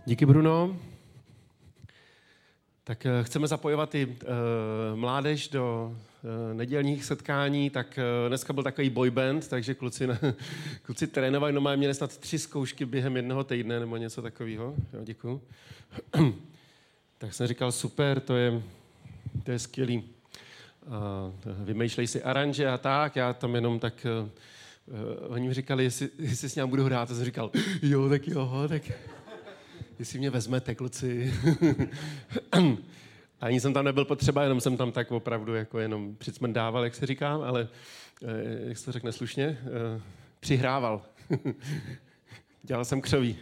Díky, Bruno. Tak chceme zapojovat i mládež do nedělních setkání, tak dneska byl takový boyband, takže kluci trénovali, měli snad 3 zkoušky během jednoho týdne nebo něco takového. Jo, děkuju. Tak jsem říkal, super, to je skvělý. Vymýšlej si aranže a tak, já tam jenom tak... oni mi říkali, jestli s ním budu hrát, a jsem říkal, jo, tak jestli mě vezmete, kluci. A ani jsem tam nebyl potřeba, jenom jsem tam tak opravdu jako jenom přicmrdával, jak se říká, ale jak se to řekne slušně, přihrával. Dělal jsem křoví.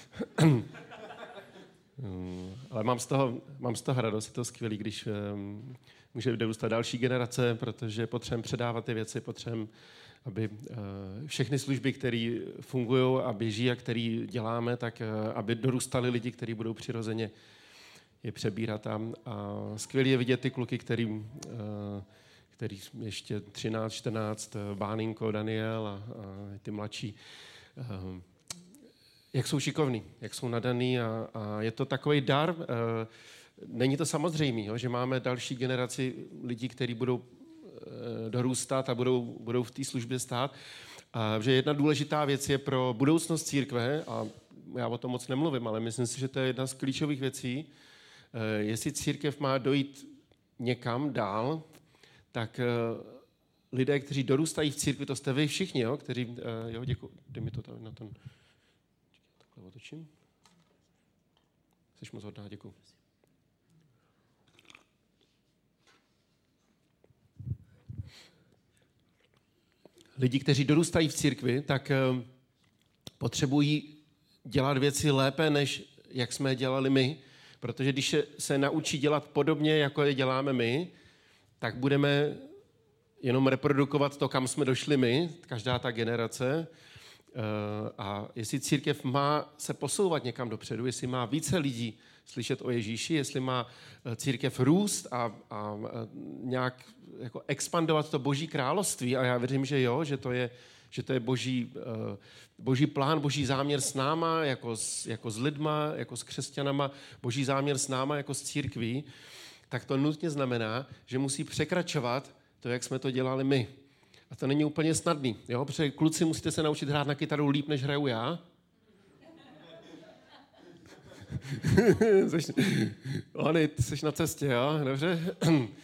Ale mám z toho radost, je to skvělý, když může dorůstat další generace, protože potřebujeme předávat ty věci, potřebujeme, aby všechny služby, které fungují a běží a které děláme, tak aby dorůstali lidi, kteří budou přirozeně je přebírat. A skvělý je vidět ty kluky, který ještě 13, 14, Báninko, Daniel a ty mladší, jak jsou šikovní, jak jsou nadaný a je to takový dar. Není to samozřejmé, že máme další generaci lidí, kteří budou dorůstat a budou v té službě stát. A že jedna důležitá věc je pro budoucnost církve, a já o tom moc nemluvím, ale myslím si, že to je jedna z klíčových věcí, jestli církev má dojít někam dál, tak lidé, kteří dorůstají v církvi, to jste vy všichni, jo, kteří, jo, děkuji, dej mi to tady na ten, takhle otočím. Jsi moc hodná, děkuji. Lidi, kteří dorůstají v církvi, tak potřebují dělat věci lépe, než jak jsme je dělali my, protože když se naučí dělat podobně, jako je děláme my, tak budeme jenom reprodukovat to, kam jsme došli my, každá ta generace. A jestli církev má se posouvat někam dopředu, jestli má více lidí slyšet o Ježíši, jestli má církev růst a nějak jako expandovat to Boží království, a já věřím, že jo, že to je boží plán, boží záměr s náma, jako s lidma, jako s křesťanama, boží záměr s náma, jako s církví, tak to nutně znamená, že musí překračovat to, jak jsme to dělali my. A to není úplně snadný, jo? Protože kluci musíte se naučit hrát na kytaru líp, než hraju já. Oni, ty jsi na cestě, jo? Dobře?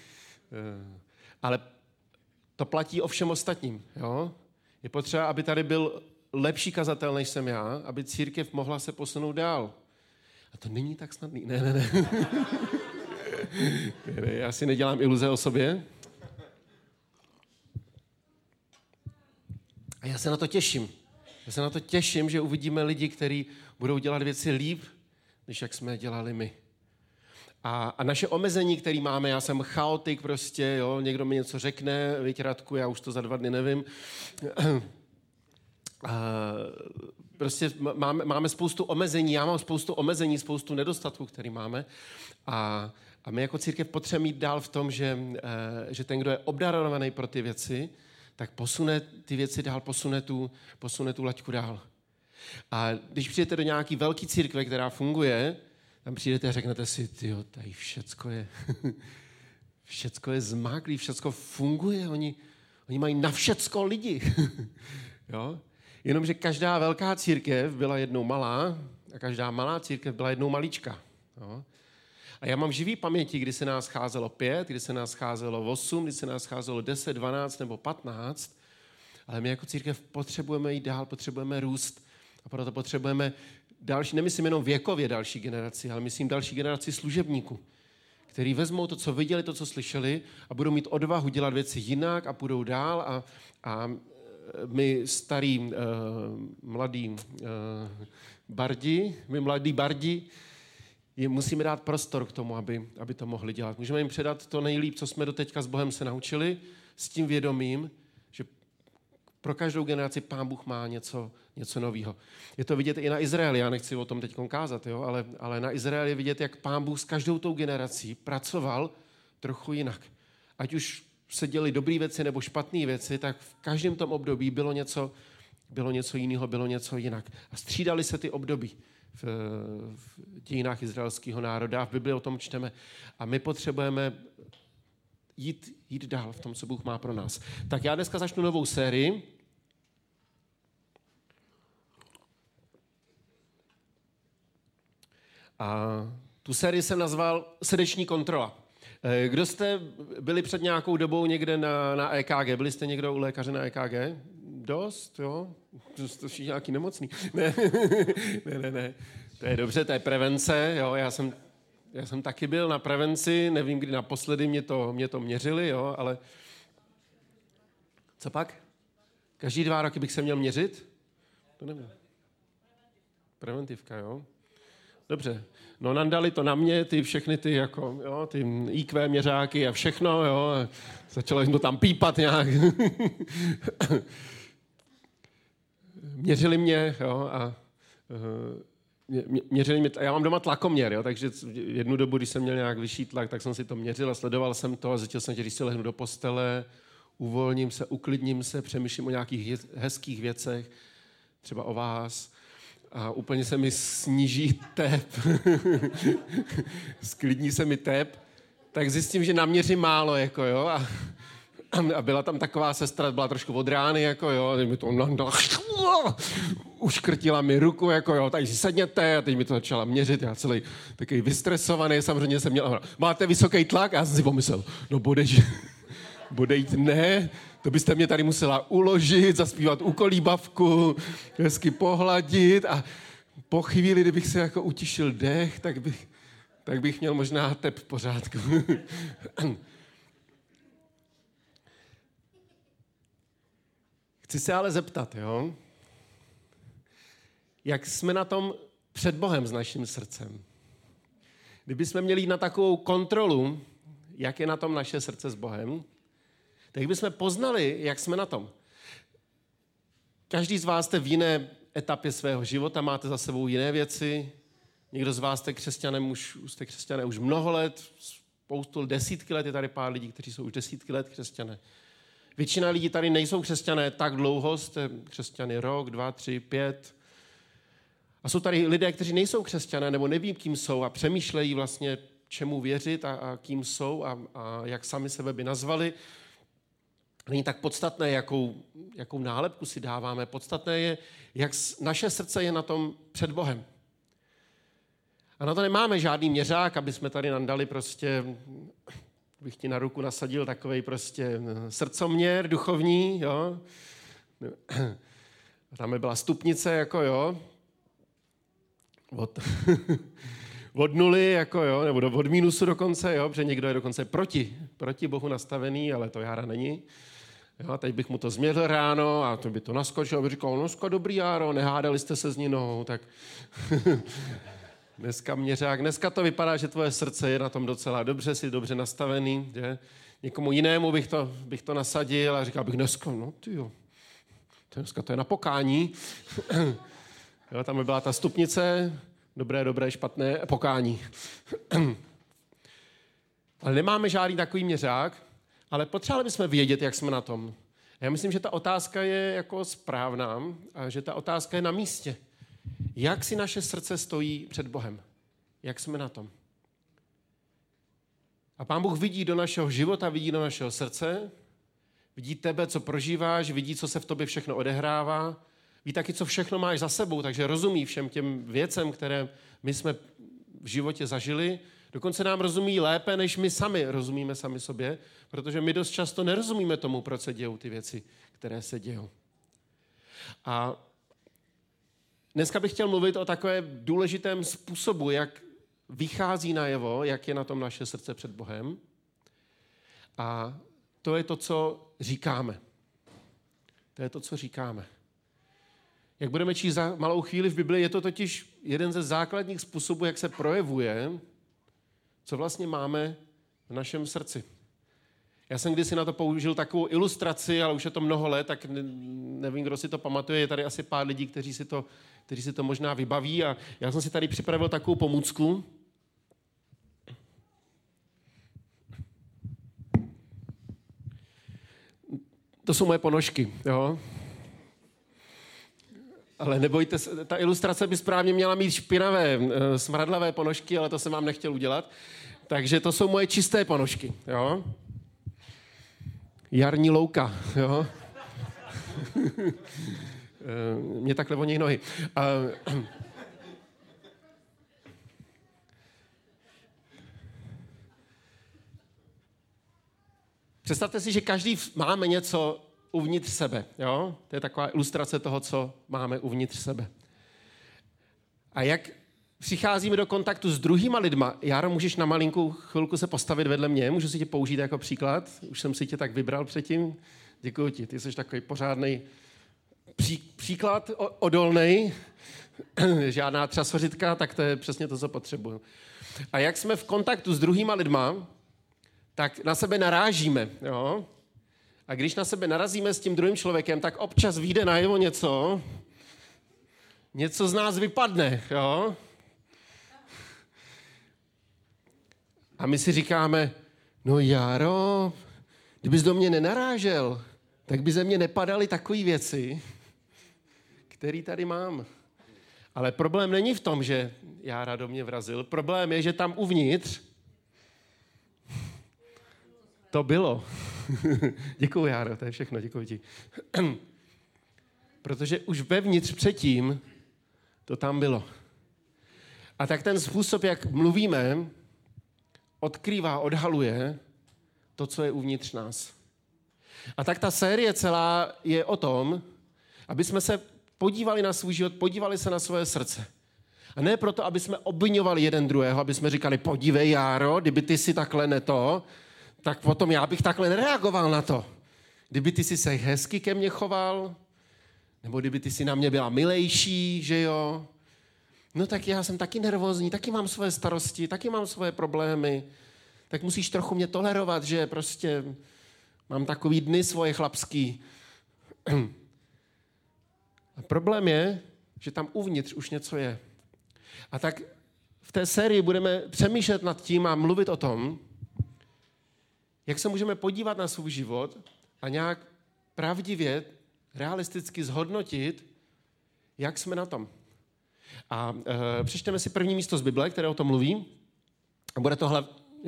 Ale to platí o všem ostatním, jo? Je potřeba, aby tady byl lepší kazatel, než jsem já, aby církev mohla se posunout dál. A to není tak snadný. Ne. Já si nedělám iluze o sobě. A já se na to těším. Já se na to těším, že uvidíme lidi, kteří budou dělat věci líp, než jak jsme dělali my. A naše omezení, které máme, já jsem chaotik prostě, jo, někdo mi něco řekne, viď Radku, já už to za 2 dny nevím. Prostě máme spoustu omezení, já mám spoustu omezení, spoustu nedostatků, které máme. A my jako církev potřebujeme jít dál v tom, že ten, kdo je obdarovaný pro ty věci, tak posune ty věci dál, posune tu laťku dál. A když přijdete do nějaký velký církve, která funguje, tam přijdete a řeknete si, tyjo, tady všecko je zmáklý, všecko funguje, oni mají na všecko lidi. Jo? Jenomže každá velká církev byla jednou malá a každá malá církev byla jednou malička. Jo? A já mám živý paměti, kdy se nás scházelo 5, kdy se nás scházelo 8, kdy se nás scházelo 10, 12 nebo 15, ale my jako církev potřebujeme jít dál, potřebujeme růst a proto potřebujeme další, nemyslím jenom věkově další generaci, ale myslím další generaci služebníků, který vezmou to, co viděli, to, co slyšeli a budou mít odvahu dělat věci jinak a půjdou dál a my starý mladí bardi, jim musíme dát prostor k tomu, aby to mohli dělat. Můžeme jim předat to nejlíp, co jsme doteďka s Bohem se naučili, s tím vědomím, že pro každou generaci Pán Bůh má něco nového. Je to vidět i na Izraeli, já nechci o tom teď kázat, jo, ale na Izraeli je vidět, jak Pán Bůh s každou tou generací pracoval trochu jinak. Ať už se děly dobré věci nebo špatné věci, tak v každém tom období bylo něco jiného, bylo něco jinak. A střídali se ty období. v dějinách izraelského národa. V Bibli o tom čteme. A my potřebujeme jít dál v tom, co Bůh má pro nás. Tak já dneska začnu novou sérii. A tu sérii jsem nazval Srdeční kontrola. Kdo jste byli před nějakou dobou někde na EKG? Byli jste někdo u lékaře na EKG? Dost, jo? Jste všichni nějaký nemocný. Ne. To je dobře, to je prevence. Jo? Já jsem taky byl na prevenci, nevím, kdy naposledy mě to měřili, jo? Ale co pak? Každý 2 roky bych se měl měřit? To nevím. Preventivka, jo? Dobře. No nandali to na mě, všechny ty IQ měřáky a všechno, jo. Začalo jim to tam pípat nějak. Měřili mě, jo, a měřili mě, já mám doma tlakoměr, jo, takže jednu dobu, když jsem měl nějak vyšší tlak, tak jsem si to měřil a sledoval jsem to a zjistil jsem, že když si lehnu do postele, uvolním se, uklidním se, přemýšlím o nějakých hezkých věcech, třeba o vás, a úplně se mi sníží tep, sklidní se mi tep, tak zjistím, že naměřím málo, jako jo, a byla tam taková sestra, byla trošku od rány, jako jo, teď mi to uškrtila mi ruku, jako jo, tady si sedněte, a teď mi to začala měřit, já celý takový vystresovaný, samozřejmě jsem měl, máte vysoký tlak? A já jsem si pomyslel, no bude jít, ne, to byste mě tady musela uložit, zaspívat ukolíbavku, hezky pohladit a po chvíli, kdybych se jako utišil dech, tak bych měl možná tep v pořádku. Chci se ale zeptat, jo? Jak jsme na tom před Bohem s naším srdcem? Kdybychom měli jít na takovou kontrolu, jak je na tom naše srdce s Bohem, tak bychom poznali, jak jsme na tom. Každý z vás jste v jiné etapě svého života, máte za sebou jiné věci. Někdo z vás jste křesťané už mnoho let, spoustu desítky let, je tady pár lidí, kteří jsou už desítky let křesťané. Většina lidí tady nejsou křesťané tak dlouho, jste křesťany rok, 2, 3, 5. A jsou tady lidé, kteří nejsou křesťané, nebo neví, kým jsou a přemýšlejí vlastně, čemu věřit a kým jsou a jak sami sebe by nazvali. Není tak podstatné, jakou nálepku si dáváme. Podstatné je, jak naše srdce je na tom před Bohem. A na to nemáme žádný měřák, aby jsme tady nandali prostě, bych ti na ruku nasadil takovej prostě srdcoměr duchovní, jo. A tam by byla stupnice, jako jo. Od nuly, jako jo, nebo od mínusu dokonce, jo, protože někdo je dokonce proti Bohu nastavený, ale to Jára není. Jo, a teď bych mu to změřil ráno a to by to naskočil a by říkal, dneska dobrý Járo, nehádali jste se s Ninou, tak dneska měřák, dneska to vypadá, že tvoje srdce je na tom docela dobře, jsi dobře nastavený, že? Někomu jinému bych to nasadil a říkal bych dneska, no tyjo, dneska to je na pokání. Jo, tam by byla ta stupnice, dobré, špatné, pokání. Ale nemáme žádný takový měřák, ale potřebovali bychom vědět, jak jsme na tom. Já myslím, že ta otázka je jako správná a že ta otázka je na místě. Jak si naše srdce stojí před Bohem? Jak jsme na tom? A Pán Bůh vidí do našeho života, vidí do našeho srdce, vidí tebe, co prožíváš, vidí, co se v tobě všechno odehrává, ví taky, co všechno máš za sebou, takže rozumí všem těm věcem, které my jsme v životě zažili. Dokonce nám rozumí lépe, než my sami rozumíme sami sobě, protože my dost často nerozumíme tomu, proč se dějou ty věci, které se dějou. A dneska bych chtěl mluvit o takovém důležitém způsobu, jak vychází najevo, jak je na tom naše srdce před Bohem. A to je to, co říkáme. To je to, co říkáme. Jak budeme číst za malou chvíli v Bibli, je to totiž jeden ze základních způsobů, jak se projevuje, co vlastně máme v našem srdci. Já jsem kdysi na to použil takovou ilustraci, ale už je to mnoho let, tak nevím, kdo si to pamatuje. Je tady asi pár lidí, kteří si to možná vybaví. A já jsem si tady připravil takovou pomůcku. To jsou moje ponožky, jo. Ale nebojte se, ta ilustrace by správně měla mít špinavé, smradlavé ponožky, ale to jsem vám nechtěl udělat. Takže to jsou moje čisté ponožky, jo. Jarní louka, jo. Mě takhle voní nohy. Představte si, že každý máme něco uvnitř sebe, jo? To je taková ilustrace toho, co máme uvnitř sebe. A jak přicházíme do kontaktu s druhýma lidma, Járo, můžeš na malinkou chvilku se postavit vedle mě, můžu si tě použít jako příklad, už jsem si tě tak vybral předtím, děkuji ti, ty jsi takový pořádnej příklad, odolnej, žádná třasořitka, tak to je přesně to, co potřebuju. A jak jsme v kontaktu s druhýma lidma, tak na sebe narážíme, jo? A když na sebe narazíme s tím druhým člověkem, tak občas vyjde najevo něco z nás vypadne, jo? A my si říkáme, no Járo, kdybys do mě nenarážel, tak by ze mě nepadaly takové věci, které tady mám. Ale problém není v tom, že Jára do mě vrazil. Problém je, že tam uvnitř to bylo. Děkuju, Járo, to je všechno, děkuji ti. Protože už vevnitř předtím to tam bylo. A tak ten způsob, jak mluvíme, odkrývá, odhaluje to, co je uvnitř nás. A tak ta série celá je o tom, aby jsme se podívali na svůj život, podívali se na svoje srdce. A ne proto, aby jsme obviňovali jeden druhého, aby jsme říkali, podívej, Járo, kdyby ty si takhle tak potom já bych takhle nereagoval na to. Kdyby ty si se hezky ke mně choval, nebo kdyby ty si na mě byla milejší, že jo? No tak já jsem taky nervózní, taky mám svoje starosti, taky mám svoje problémy. Tak musíš trochu mě tolerovat, že prostě mám takový dny svoje chlapský. A problém je, že tam uvnitř už něco je. A tak v té sérii budeme přemýšlet nad tím a mluvit o tom, jak se můžeme podívat na svůj život a nějak pravdivě, realisticky zhodnotit, jak jsme na tom. A přečteme si první místo z Bible, které o tom mluví. A bude to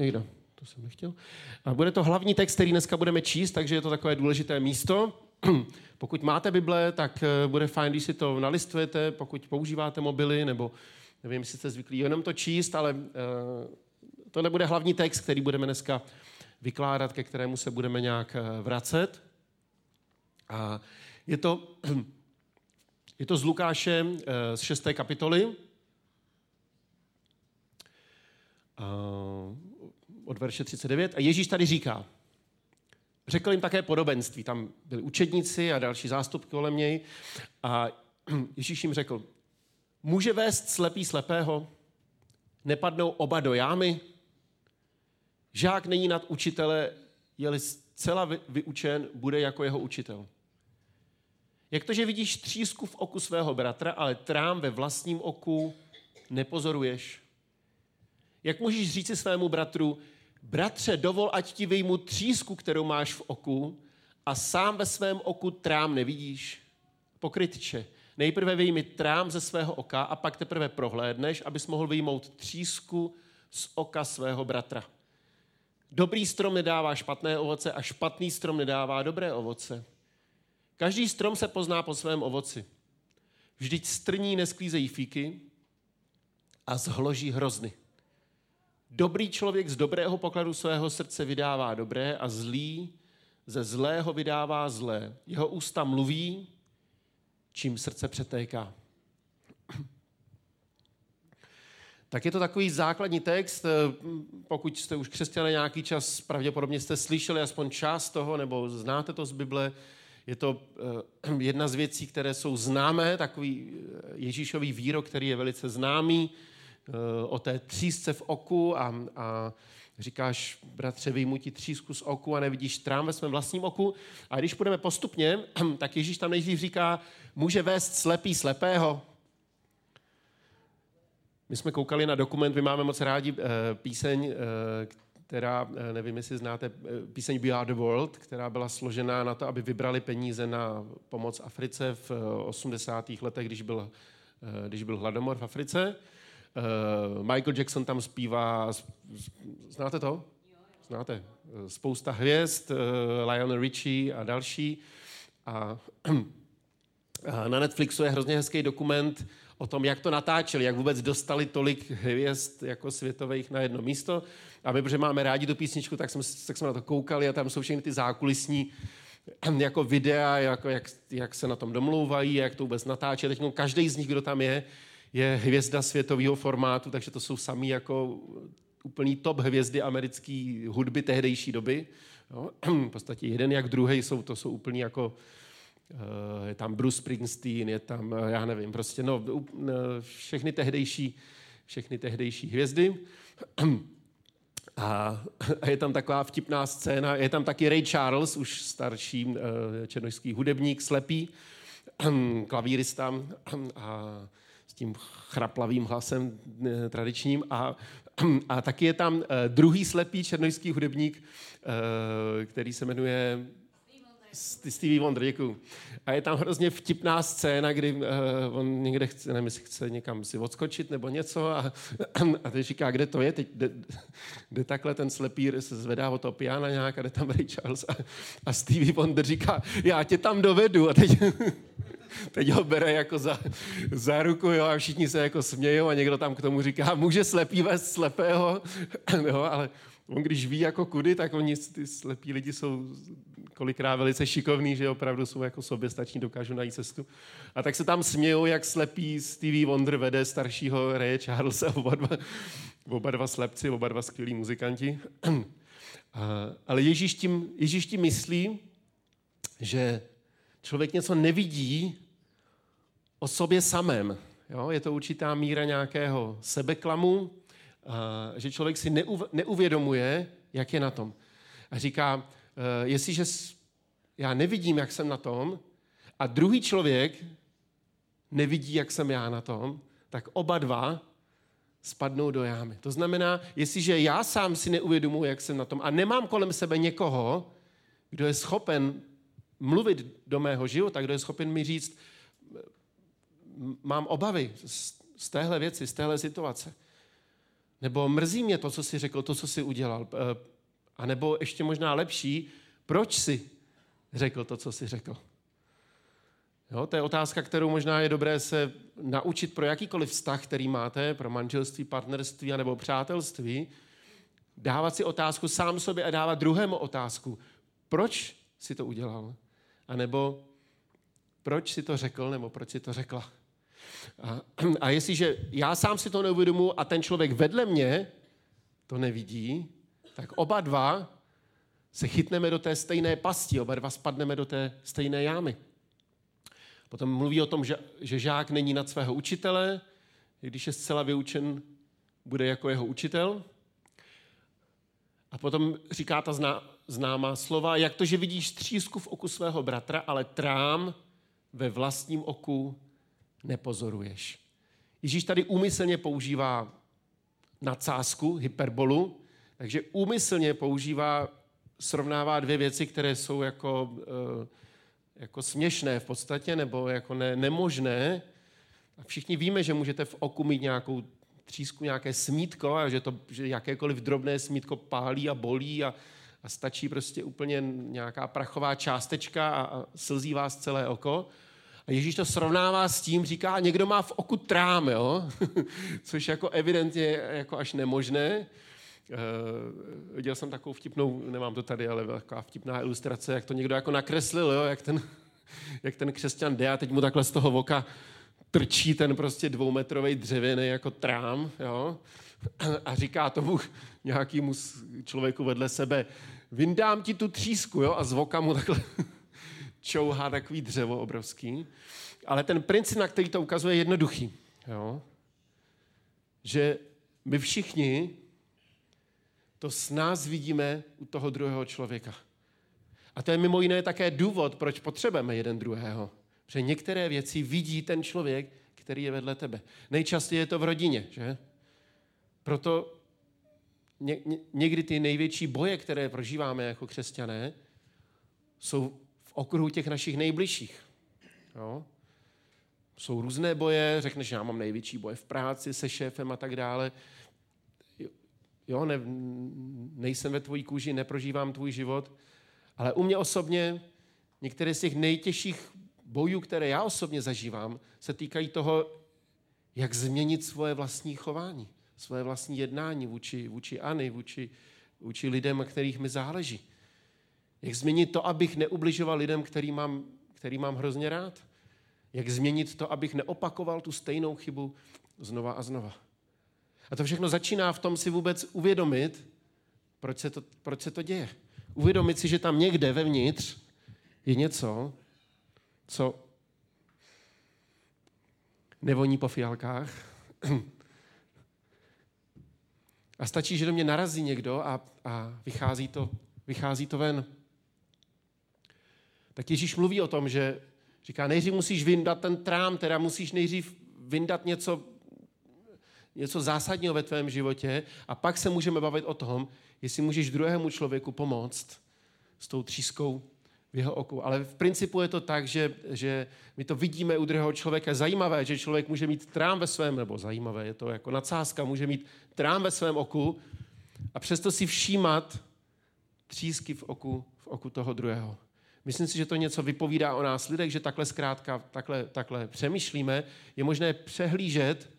bude to hlavní text, který dneska budeme číst, takže je to takové důležité místo. Pokud máte Bible, tak bude fajn, když si to nalistujete, pokud používáte mobily, nebo nevím, jestli jste zvyklí jenom to číst, ale to nebude hlavní text, který budeme dneska vykládat, ke kterému se budeme nějak vracet. A je to z Lukáše z 6. kapitoly od verše 39. A Ježíš tady říká, řekl jim také podobenství. Tam byli učedníci a další zástupky kolem něj. A Ježíš jim řekl, může vést slepý slepého? Nepadnou oba do jámy? Žák není nad učitele, je-li zcela vyučen, bude jako jeho učitel. Jak to, že vidíš třísku v oku svého bratra, ale trám ve vlastním oku nepozoruješ? Jak můžeš říci svému bratru, bratře, dovol, ať ti vyjmu třísku, kterou máš v oku, a sám ve svém oku trám nevidíš? Pokrytče, nejprve vyjmi trám ze svého oka a pak teprve prohlédneš, abys mohl vyjmout třísku z oka svého bratra. Dobrý strom nedává špatné ovoce a špatný strom nedává dobré ovoce. Každý strom se pozná po svém ovoci. Vždyť strní nesklízejí fíky a zhloží hrozny. Dobrý člověk z dobrého pokladu svého srdce vydává dobré a zlý ze zlého vydává zlé. Jeho ústa mluví, čím srdce přetéká. Tak je to takový základní text, pokud jste už křesťané nějaký čas, pravděpodobně jste slyšeli aspoň část toho, nebo znáte to z Bible. Je to jedna z věcí, které jsou známé, takový Ježíšový výrok, který je velice známý, o té třísce v oku a říkáš, bratře, vyjmu ti třísku z oku a nevidíš trám ve svém vlastním oku. A když půjdeme postupně, tak Ježíš tam nejdřív říká, může vést slepý slepého. My jsme koukali na dokument, my máme moc rádi píseň, která, nevím, jestli znáte píseň We Are the World, která byla složená na to, aby vybrali peníze na pomoc Africe v 80. letech, když byl hladomor v Africe. Michael Jackson tam zpívá, znáte to? Znáte? Spousta hvězd, Lionel Richie a další. A na Netflixu je hrozně hezký dokument o tom, jak to natáčeli, jak vůbec dostali tolik hvězd jako světových na jedno místo. A my, protože máme rádi tu písničku, tak jsme na to koukali a tam jsou všechny ty zákulisní jako videa, jak se na tom domlouvají, jak to vůbec natáčí. Teď každý z nich, kdo tam je hvězda světového formátu, takže to jsou samý jako úplný top hvězdy americké hudby tehdejší doby. Jo? V podstatě jeden jak druhý to jsou úplný jako je tam Bruce Springsteen, je tam, já nevím, prostě všechny tehdejší hvězdy. A je tam taková vtipná scéna, je tam taky Ray Charles, už starší černošský hudebník, slepý, klavírista a s tím chraplavým hlasem tradičním. A taky je tam druhý slepý černošský hudebník, který se jmenuje Stevie Wonder, děkuju. A je tam hrozně vtipná scéna, kdy on někde chce, nevím, jestli chce někam si odskočit nebo něco a teď říká, kde to je, teď jde takhle ten slepý se zvedá od toho piana nějak a jde tam Ray Charles a Stevie Wonder říká, já tě tam dovedu a teď ho bere jako za ruku, jo, a všichni se jako smějou a někdo tam k tomu říká, může slepý vést slepého, jo, ale on když ví jako kudy, tak oni, ty slepí lidi jsou kolikrát velice šikovní, že opravdu jsou jako soběstační, dokážou najít cestu. A tak se tam smějou, jak slepý Stevie Wonder vede staršího Raye Charlese, oba dva slepci, oba dva skvělí muzikanti. Ale Ježíš tím myslí, že člověk něco nevidí o sobě samém. Jo? Je to určitá míra nějakého sebeklamu, že člověk si neuvědomuje, jak je na tom. A říká, jestliže já nevidím, jak jsem na tom, a druhý člověk nevidí, jak jsem já na tom, tak oba dva spadnou do jámy. To znamená, jestliže já sám si neuvědomuji, jak jsem na tom, a nemám kolem sebe někoho, kdo je schopen mluvit do mého života, kdo je schopen mi říct, mám obavy z téhle věci, z téhle situace. Nebo mrzí mě to, co jsi řekl, to, co jsi udělal. A nebo ještě možná lepší, proč jsi řekl to, co jsi řekl. Jo, to je otázka, kterou možná je dobré se naučit pro jakýkoliv vztah, který máte, pro manželství, partnerství nebo přátelství, dávat si otázku sám sobě a dávat druhému otázku. Proč jsi to udělal? A nebo proč jsi to řekl, nebo proč jsi to řekla? A jestliže já sám si to neuvědomuji a ten člověk vedle mě to nevidí, tak oba dva se chytneme do té stejné pasti, oba dva spadneme do té stejné jámy. Potom mluví o tom, že žák není nad svého učitele, když je zcela vyučen, bude jako jeho učitel. A potom říká ta známá slova, jak to, že vidíš třísku v oku svého bratra, ale trám ve vlastním oku nepozoruješ. Ježíš tady úmyslně používá nadsázku, hyperbolu, takže úmyslně srovnává dvě věci, které jsou jako směšné v podstatě, nebo jako nemožné. A všichni víme, že můžete v oku mít nějakou třísku, nějaké smítko, a že jakékoliv drobné smítko pálí a bolí a stačí prostě úplně nějaká prachová částečka a slzí vás celé oko. A Ježíš to srovnává s tím, říká, někdo má v oku trám, jo? Což jako evidentně jako až nemožné. Viděl jsem takovou vtipnou, nemám to tady, ale taková vtipná ilustrace, jak to někdo jako nakreslil, jo? Jak ten křesťan jde a teď mu takhle z toho oka trčí ten prostě 2metrový dřevěný jako trám, jo? A říká tomu nějakému člověku vedle sebe, vyndám ti tu třísku, jo? A z oka mu takhle čouhá takový dřevo obrovský. Ale ten princip, na který to ukazuje, je jednoduchý. Jo? Že my všichni to s nás vidíme u toho druhého člověka. A to je mimo jiné také důvod, proč potřebujeme jeden druhého. Protože některé věci vidí ten člověk, který je vedle tebe. Nejčastěji je to v rodině, že? Proto někdy ty největší boje, které prožíváme jako křesťané, jsou v okruhu těch našich nejbližších. Jo? Jsou různé boje, řekneš, že já mám největší boje v práci se šéfem a tak dále. Jo, nejsem ve tvojí kůži, neprožívám tvůj život, ale u mě osobně některé z těch nejtěžších bojů, které já osobně zažívám, se týkají toho, jak změnit svoje vlastní chování, svoje vlastní jednání vůči Anny, vůči lidem, kterých mi záleží. Jak změnit to, abych neubližoval lidem, který mám hrozně rád. Jak změnit to, abych neopakoval tu stejnou chybu znova a znova. A to všechno začíná v tom si vůbec uvědomit, proč se to děje. Uvědomit si, že tam někde vevnitř je něco, co nevoní po fialkách. A stačí, že do mě narazí někdo a vychází to ven. Tak Ježíš mluví o tom, že říká, nejdřív musíš vyndat ten trám, teda musíš nejdřív vyndat něco zásadního ve tvém životě a pak se můžeme bavit o tom, jestli můžeš druhému člověku pomoct s tou třískou v jeho oku. Ale v principu je to tak, že my to vidíme u druhého člověka. Zajímavé, že člověk může mít trám ve svém, nebo zajímavé, je to jako nadsázka, může mít trám ve svém oku a přesto si všímat třísky v oku toho druhého. Myslím si, že to něco vypovídá o nás lidech, že takhle zkrátka, takhle přemýšlíme. Je možné přehlížet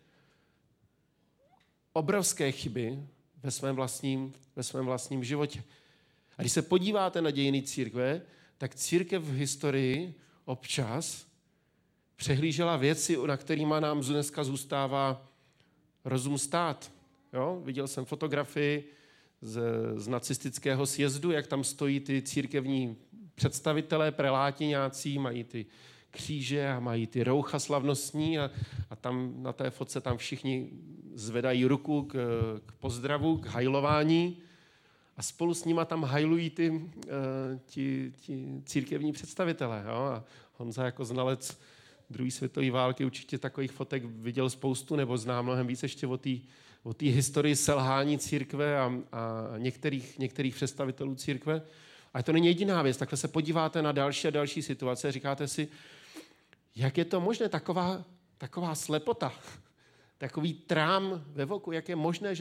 obrovské chyby ve svém vlastním životě. A když se podíváte na dějiny církve, tak církev v historii občas přehlížela věci, na kterýma nám dneska zůstává rozum stát. Jo? Viděl jsem fotografii z nacistického sjezdu, jak tam stojí ty církevní představitelé, preláti nějací, mají ty kříže a mají ty roucha slavnostní a tam na té fotce tam všichni zvedají ruku k pozdravu, k hajlování a spolu s nima tam hajlují ti církevní představitelé. Jo? A Honza jako znalec druhé světové války určitě takových fotek viděl spoustu, nebo zná mnohem víc ještě o té historii selhání církve a některých představitelů církve. Ale to není jediná věc. Takhle se podíváte na další a další situace a říkáte si, jak je to možné, taková slepota, takový trám ve voku, jak je možné,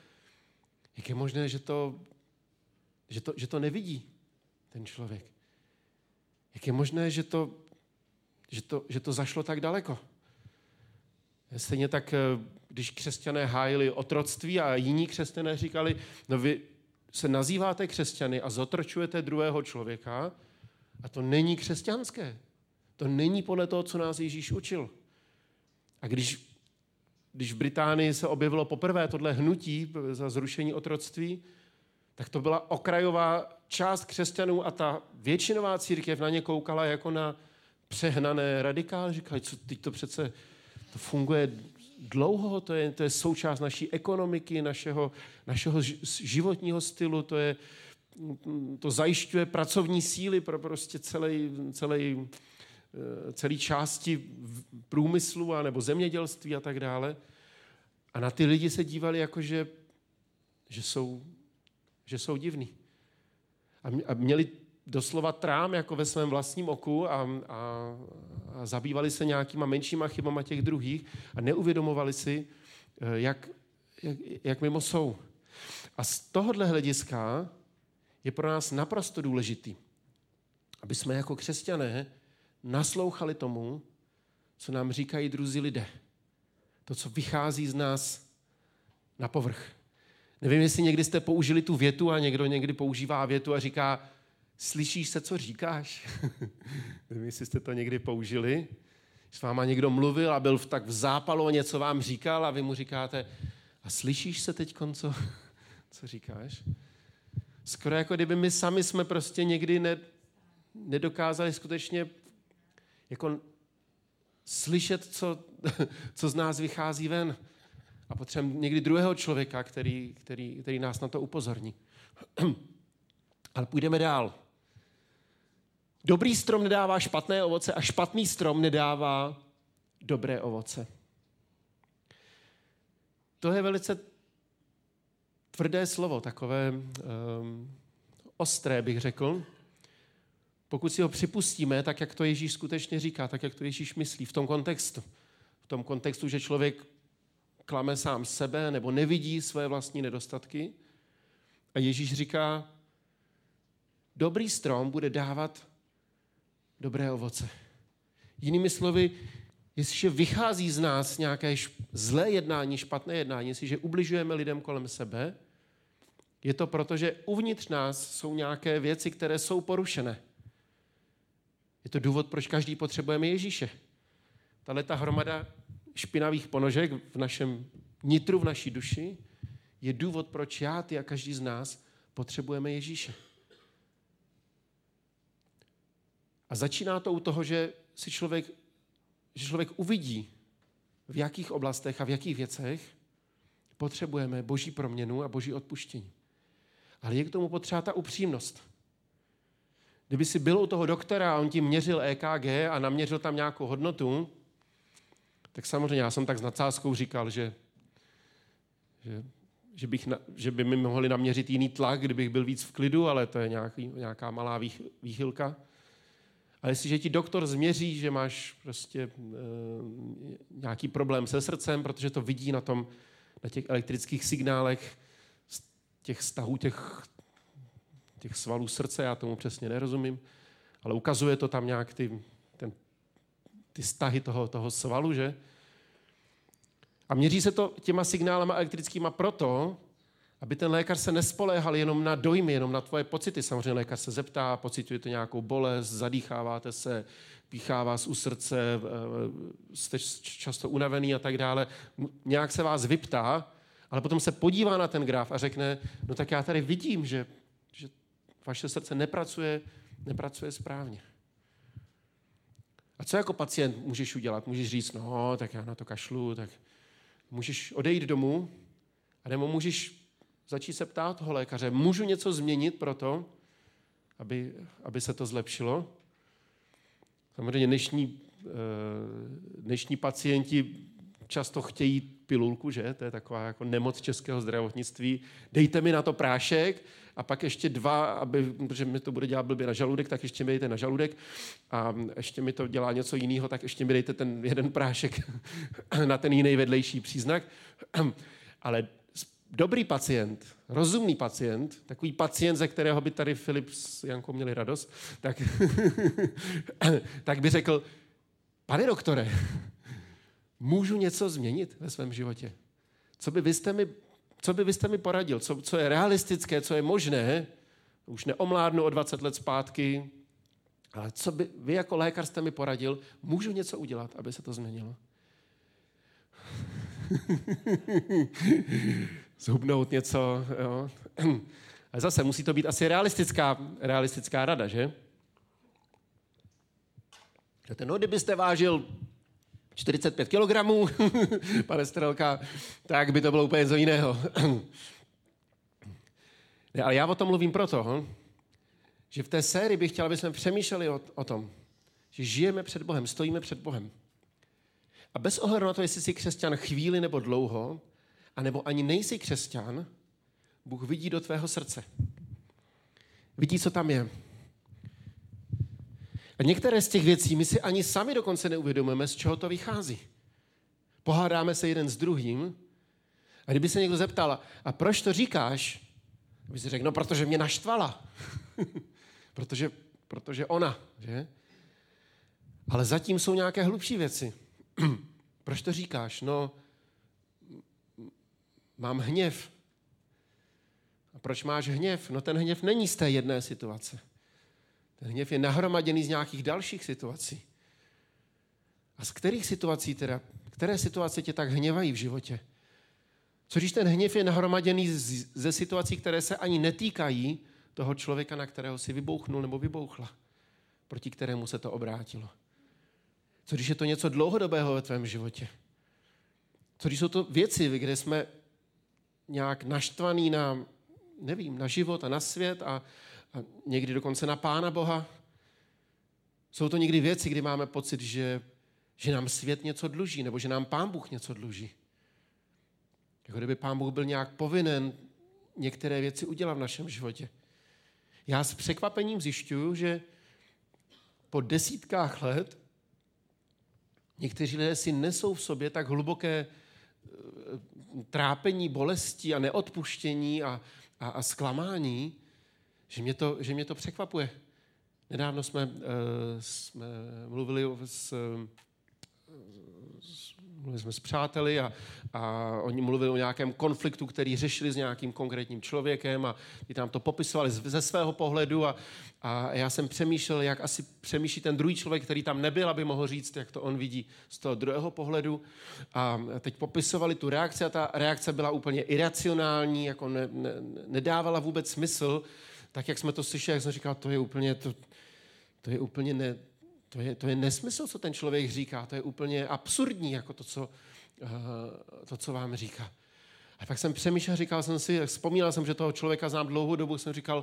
že to nevidí ten člověk. Jak je možné, že to zašlo tak daleko. Stejně tak, když křesťané hájili otroctví a jiní křesťané říkali, no vy se nazýváte křesťany a zotročujete druhého člověka a to není křesťanské. To není podle toho, co nás Ježíš učil. A když v Británii se objevilo poprvé tohle hnutí za zrušení otroctví, tak to byla okrajová část křesťanů a ta většinová církev na ně koukala jako na přehnané radikály. Říkali, co teď to přece to funguje dlouho, to je součást naší ekonomiky, našeho životního stylu, to zajišťuje pracovní síly pro prostě celé části průmyslu a nebo zemědělství a tak dále. A na ty lidi se dívali jako, že jsou divní. A měli doslova trám jako ve svém vlastním oku a zabývali se nějakýma menšíma chybama těch druhých a neuvědomovali si, jak mimo jsou. A z tohohle hlediska je pro nás naprosto důležitý, aby jsme jako křesťané naslouchali tomu, co nám říkají druzí lidé. To, co vychází z nás na povrch. Nevím, jestli někdy jste použili tu větu a někdo někdy používá větu a říká, slyšíš se, co říkáš? Nevím, jestli jste to někdy použili. S váma někdo mluvil a byl tak v zápalu a něco vám říkal a vy mu říkáte, a slyšíš se teď, co říkáš? Skoro jako kdyby my sami jsme prostě někdy nedokázali skutečně jako slyšet, co z nás vychází ven. A potřebujeme někdy druhého člověka, který nás na to upozorní. Ale půjdeme dál. Dobrý strom nedává špatné ovoce a špatný strom nedává dobré ovoce. To je velice tvrdé slovo, takové ostré, bych řekl. Pokud si ho připustíme, tak jak to Ježíš skutečně říká, tak jak to Ježíš myslí v tom kontextu. V tom kontextu, že člověk klame sám sebe nebo nevidí své vlastní nedostatky. A Ježíš říká, dobrý strom bude dávat dobré ovoce. Jinými slovy, jestliže vychází z nás nějaké zlé jednání, špatné jednání, jestliže ubližujeme lidem kolem sebe, je to proto, že uvnitř nás jsou nějaké věci, které jsou porušené. Je to důvod, proč každý potřebujeme Ježíše. Ta hromada špinavých ponožek v našem nitru, v naší duši, je důvod, proč já, ty a každý z nás potřebujeme Ježíše. A začíná to u toho, že člověk uvidí, v jakých oblastech a v jakých věcech potřebujeme Boží proměnu a Boží odpuštění. Ale je k tomu potřeba ta upřímnost. Kdyby si byl u toho doktora a on ti měřil EKG a naměřil tam nějakou hodnotu, tak samozřejmě já jsem tak s nadsázkou říkal, že by mi mohli naměřit jiný tlak, kdybych byl víc v klidu, ale to je nějaká malá výchylka. Ale jestliže ti doktor změří, že máš prostě nějaký problém se srdcem, protože to vidí na těch elektrických signálech, těch stahů, těch svalů srdce, já tomu přesně nerozumím, ale ukazuje to tam nějak ty stahy toho svalu, že? A měří se to těma signálama elektrickýma proto, aby ten lékař se nespoléhal jenom na dojmy, jenom na tvoje pocity. Samozřejmě lékař se zeptá, pociťujete nějakou bolest, zadýcháváte se, píchá vás u srdce, jste často unavený a tak dále. Nějak se vás vyptá, ale potom se podívá na ten graf a řekne, no tak já tady vidím, že vaše srdce nepracuje správně. A co jako pacient můžeš udělat? Můžeš říct, no, tak já na to kašlu, tak můžeš odejít domů, a nebo můžeš začít se ptát toho lékaře, můžu něco změnit pro to, aby se to zlepšilo? Samozřejmě dnešní pacienti často chtějí pilulku, že? To je taková jako nemoc českého zdravotnictví. Dejte mi na to prášek a pak ještě 2, protože mi to bude dělat blbě na žaludek, tak ještě mi dejte na žaludek a ještě mi to dělá něco jiného, tak ještě mi dejte ten jeden prášek na ten jiný vedlejší příznak. Ale dobrý pacient, rozumný pacient, takový pacient, ze kterého by tady Filip s Jankou měli radost, tak by řekl, pane doktore, můžu něco změnit ve svém životě? Co by vy jste mi poradil? Co je realistické, co je možné? Už neomládnu o 20 let zpátky, ale co by vy jako lékař jste mi poradil? Můžu něco udělat, aby se to změnilo? Zhubnout něco, jo. Ale zase musí to být asi realistická rada, že? No, kdybyste vážil 45 kilogramů, pane Strelka, tak by to bylo úplně něco jiného. Ne, ale já o tom mluvím proto, že v té sérii bych chtěl, aby jsme přemýšleli o tom, že žijeme před Bohem, stojíme před Bohem. A bez ohledu na to, jestli jsi křesťan chvíli nebo dlouho, anebo ani nejsi křesťan, Bůh vidí do tvého srdce. Vidí, co tam je. A některé z těch věcí my si ani sami dokonce neuvědomujeme, z čeho to vychází. Pohádáme se jeden s druhým a kdyby se někdo zeptal, a proč to říkáš? By si řekl, no protože mě naštvala. protože ona, že? Ale zatím jsou nějaké hlubší věci. Proč to říkáš? No, mám hněv. A proč máš hněv? No ten hněv není z té jedné situace. Ten hněv je nahromaděný z nějakých dalších situací. A z kterých situací teda? Které situace tě tak hněvají v životě? Co když ten hněv je nahromaděný ze situací, které se ani netýkají toho člověka, na kterého si vybouchnul nebo vybouchla, proti kterému se to obrátilo? Co když je to něco dlouhodobého ve tvém životě? Co když jsou to věci, kde jsme nějak naštvaný na život a na svět a někdy dokonce na Pána Boha? Jsou to někdy věci, kdy máme pocit, že nám svět něco dluží, nebo že nám Pán Bůh něco dluží. Jako kdyby Pán Bůh byl nějak povinen některé věci udělat v našem životě. Já s překvapením zjišťuju, že po desítkách let někteří lidé si nesou v sobě tak hluboké trápení, bolesti a neodpuštění a zklamání, že mě to překvapuje. Nedávno jsme mluvili s přáteli a oni mluvili o nějakém konfliktu, který řešili s nějakým konkrétním člověkem a ty tam to popisovali ze svého pohledu a já jsem přemýšlel, jak asi přemýšlí ten druhý člověk, který tam nebyl, aby mohl říct, jak to on vidí z toho druhého pohledu. A teď popisovali tu reakci a ta reakce byla úplně iracionální, jako nedávala vůbec smysl. Tak, jak jsme to slyšeli, jak jsem říkal, to je nesmysl, co ten člověk říká. To je úplně absurdní, jako to, co vám říká. A pak jsem přemýšlel, vzpomínal jsem, že toho člověka znám dlouhou dobu, jsem říkal,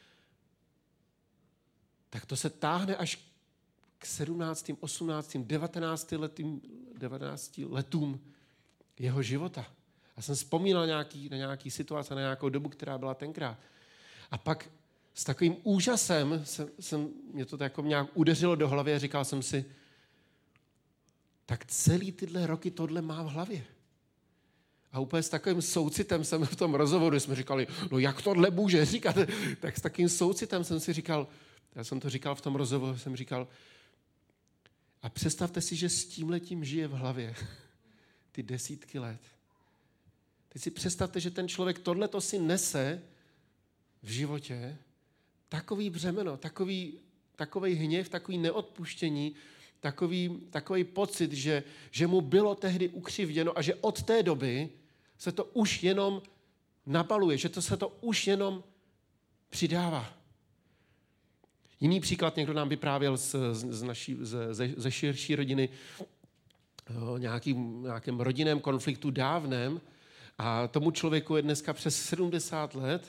tak to se táhne až k 17., 18., 19 letům jeho života. A jsem vzpomínal na nějaký situace, na nějakou dobu, která byla tenkrát. A pak s takovým úžasem mě to jako nějak udeřilo do hlavy a říkal jsem si, tak celý tyhle roky tohle má v hlavě. A úplně s takovým soucitem jsem v tom rozhovoru, jsme říkali, no jak tohle může říkat, tak s takým soucitem jsem si říkal, já jsem to říkal v tom rozhovoru, jsem říkal, a představte si, že s tímhletím žije v hlavě ty desítky let. Teď si představte, že ten člověk tohleto si nese v životě, takový břemeno, takový hněv, takový neodpuštění, takový pocit, že mu bylo tehdy ukřivděno a že od té doby se to už jenom nabaluje, že se to už jenom přidává. Jiný příklad, někdo nám vyprávěl ze širší rodiny o nějakém rodinném konfliktu dávném a tomu člověku je dneska přes 70 let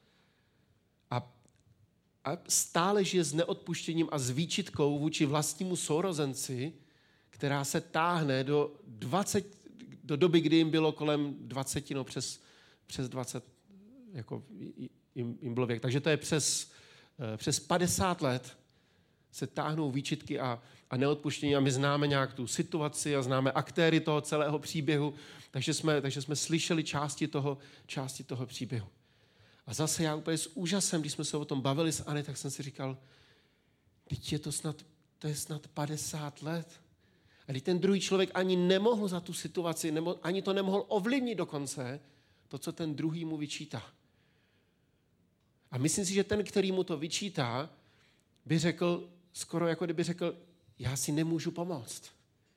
a stále žije s neodpuštěním a s výčitkou vůči vlastnímu sourozenci, která se táhne do doby, kdy jim bylo kolem 20, no přes 20, jako jim bylo věk. Takže to je přes 50 let se táhnou výčitky a neodpuštění a my známe nějak tu situaci a známe aktéry toho celého příběhu, takže jsme slyšeli části toho příběhu. A zase já úplně s úžasem, když jsme se o tom bavili s Anny, tak jsem si říkal, teď to je snad 50 let. A když ten druhý člověk ani nemohl za tu situaci, ani to nemohl ovlivnit dokonce, to, co ten druhý mu vyčítá. A myslím si, že ten, který mu to vyčítá, by řekl, skoro jako kdyby řekl, já si nemůžu pomoct.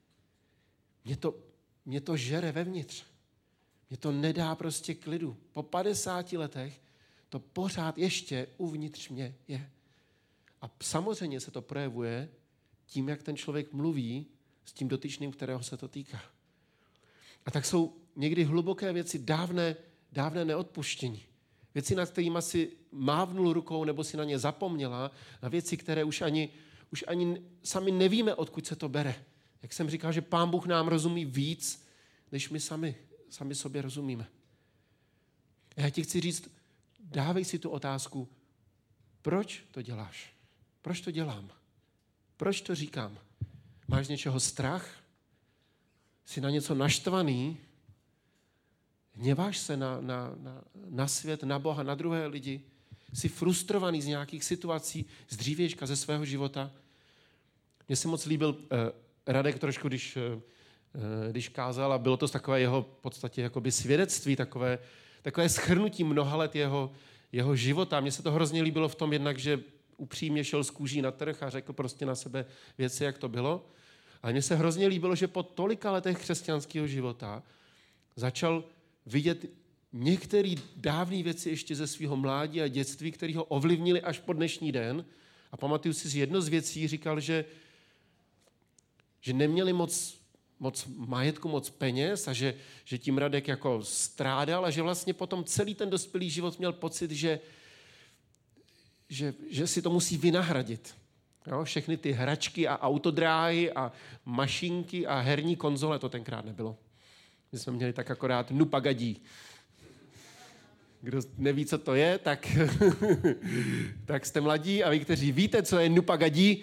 Mě to žere vevnitř. Mě to nedá prostě klidu. Po 50 letech to pořád ještě uvnitř mě je. A samozřejmě se to projevuje tím, jak ten člověk mluví s tím dotyčným, kterého se to týká. A tak jsou někdy hluboké věci, dávné neodpuštění. Věci, nad kterými si mávnul rukou nebo si na ně zapomněla, na věci, které už ani sami nevíme, odkud se to bere. Jak jsem říkal, že Pán Bůh nám rozumí víc, než my sami sobě rozumíme. A já ti chci říct, dávej si tu otázku, proč to děláš? Proč to dělám? Proč to říkám? Máš z něčeho strach? Jsi na něco naštvaný? Hněváš se na svět, na Boha, na druhé lidi? Jsi frustrovaný z nějakých situací, z dřívějška ze svého života? Mně se moc líbil Radek trošku, když kázal a bylo to takové jeho v podstatě jakoby svědectví, takové shrnutí mnoha let jeho života. Mně se to hrozně líbilo v tom jednak, že upřímně šel z kůží na trh a řekl prostě na sebe věci, jak to bylo. Ale mně se hrozně líbilo, že po tolika letech křesťanského života začal vidět některé dávné věci ještě ze svého mládí a dětství, které ho ovlivnili až po dnešní den. A pamatuju si, jedno z věcí říkal, že neměli moc majetku, moc peněz a že tím Radek jako strádal a že vlastně potom celý ten dospělý život měl pocit, že si to musí vynahradit. Jo? Všechny ty hračky a autodráhy a mašinky a herní konzole, to tenkrát nebylo. My jsme měli tak akorát nupagadí. Kdo neví, co to je, tak, tak jste mladí a vy, kteří víte, co je Nupa Gadí,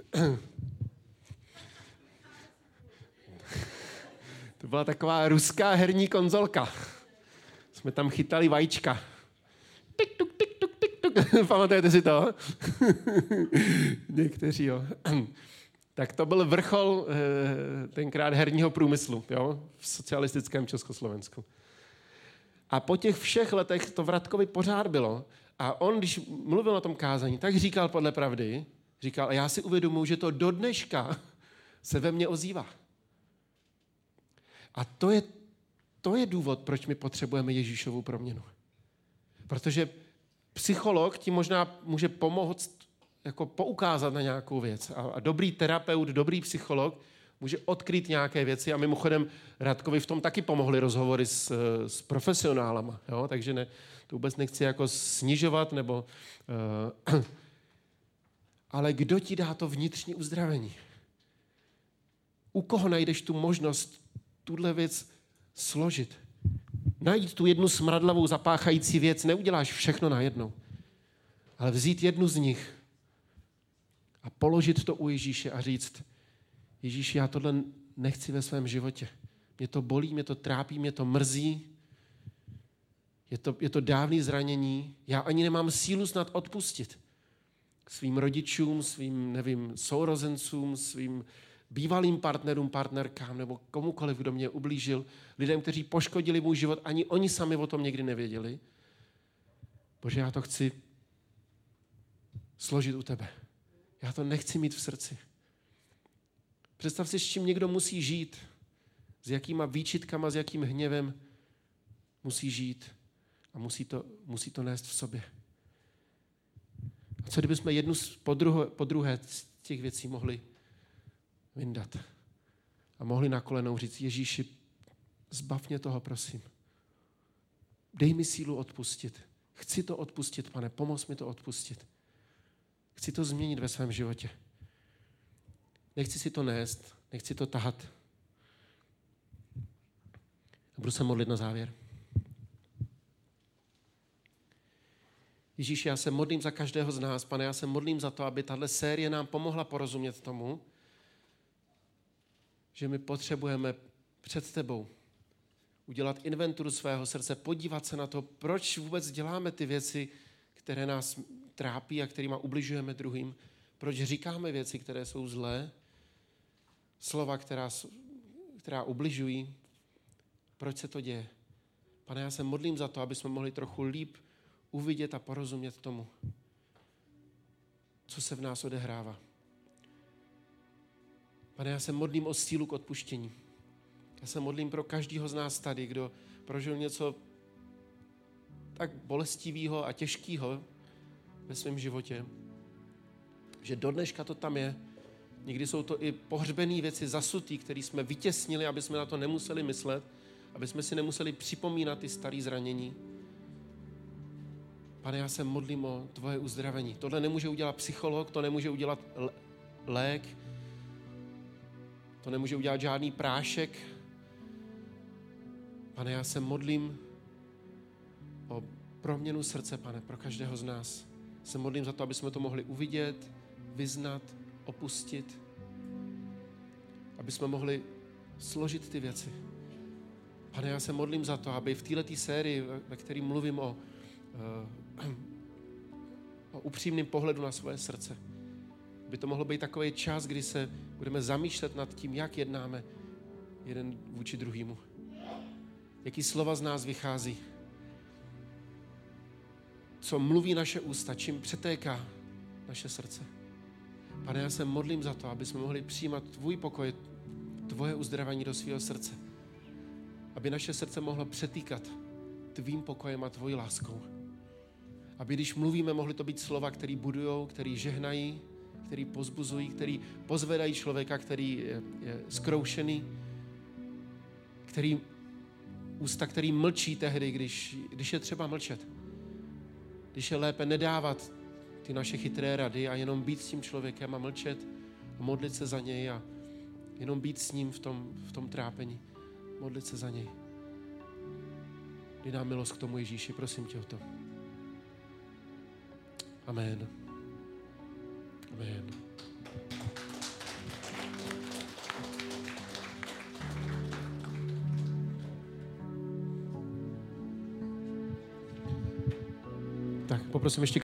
to byla taková ruská herní konzolka. Jsme tam chytali vajíčka. Tik, tuk, tik, tuk, tik, tuk. Pamatujete si to? Někteří, jo. Tak to byl vrchol tenkrát herního průmyslu, jo, v socialistickém Československu. A po těch všech letech to v Radkovi pořád bylo. A on, když mluvil o tom kázání, tak říkal podle pravdy, říkal, a já si uvědomuji, že to do dneška se ve mně ozývá. A to je důvod, proč my potřebujeme Ježíšovu proměnu. Protože psycholog ti možná může pomoct jako poukázat na nějakou věc. A dobrý terapeut, dobrý psycholog může odkrýt nějaké věci. A mimochodem Radkovi v tom taky pomohly rozhovory s profesionálama. Jo? Takže to vůbec nechci jako snižovat, nebo... ale kdo ti dá to vnitřní uzdravení? U koho najdeš tu možnost tuhle věc složit? Najít tu jednu smradlavou zapáchající věc, neuděláš všechno najednou. Ale vzít jednu z nich a položit to u Ježíše a říct, Ježíši, já tohle nechci ve svém životě. Mě to bolí, mě to trápí, mě to mrzí. Je to dávné zranění. Já ani nemám sílu snad odpustit svým rodičům, svým, nevím, sourozencům, svým bývalým partnerům, partnerkám nebo komukoliv, kdo mě ublížil, lidem, kteří poškodili můj život, ani oni sami o tom někdy nevěděli. Bože, já to chci složit u tebe. Já to nechci mít v srdci. Představ si, s čím někdo musí žít, s jakýma výčitkama, s jakým hněvem musí žít a musí to nést v sobě. A co kdybychom jednu po druhé z těch věcí mohli vyndat a mohli na kolenou říct, Ježíši, zbav mě toho, prosím. Dej mi sílu odpustit. Chci to odpustit, Pane, pomoz mi to odpustit. Chci to změnit ve svém životě. Nechci si to nést, nechci to tahat. A budu se modlit na závěr. Ježíši, já se modlím za každého z nás, Pane, já se modlím za to, aby tahle série nám pomohla porozumět tomu, že my potřebujeme před tebou udělat inventuru svého srdce, podívat se na to, proč vůbec děláme ty věci, které nás trápí a kterýma ubližujeme druhým, proč říkáme věci, které jsou zlé, slova, která ubližují, proč se to děje. Pane, já se modlím za to, aby jsme mohli trochu líp uvidět a porozumět tomu, co se v nás odehrává. Pane, já se modlím o sílu k odpuštění. Já se modlím pro každého z nás tady, kdo prožil něco tak bolestivého a těžkého ve svém životě, že do dneška to tam je. Někdy jsou to i pohřbené věci, zasutý, které jsme vytěsnili, aby jsme na to nemuseli myslet, aby jsme si nemuseli připomínat ty staré zranění. Pane, já se modlím o tvoje uzdravení. Tohle nemůže udělat psycholog, to nemůže udělat lék, to nemůže udělat žádný prášek. Pane, já se modlím o proměnu srdce, Pane, pro každého z nás. Se modlím za to, aby jsme to mohli uvidět, vyznat, opustit, aby jsme mohli složit ty věci. Pane, já se modlím za to, aby v této sérii, ve které mluvím o upřímném pohledu na svoje srdce, by to mohlo být takový čas, kdy se budeme zamýšlet nad tím, jak jednáme jeden vůči druhému. Jaký slova z nás vychází. Co mluví naše ústa, čím přetéká naše srdce. Pane, já se modlím za to, aby jsme mohli přijímat tvůj pokoj, tvoje uzdravení do svého srdce. Aby naše srdce mohlo přetýkat tvým pokojem a tvojí láskou. Aby když mluvíme, mohly to být slova, které budujou, které žehnají, které pozbuzují, které pozvedají člověka, který je zkroušený, ústa, který mlčí tehdy, když je třeba mlčet. Když je lépe nedávat ty naše chytré rady a jenom být s tím člověkem a mlčet a modlit se za něj a jenom být s ním v tom trápení. Modlit se za něj. Dej nám milost k tomu, Ježíši, prosím tě o to. Amen. Amen. Tak, poprosím ještě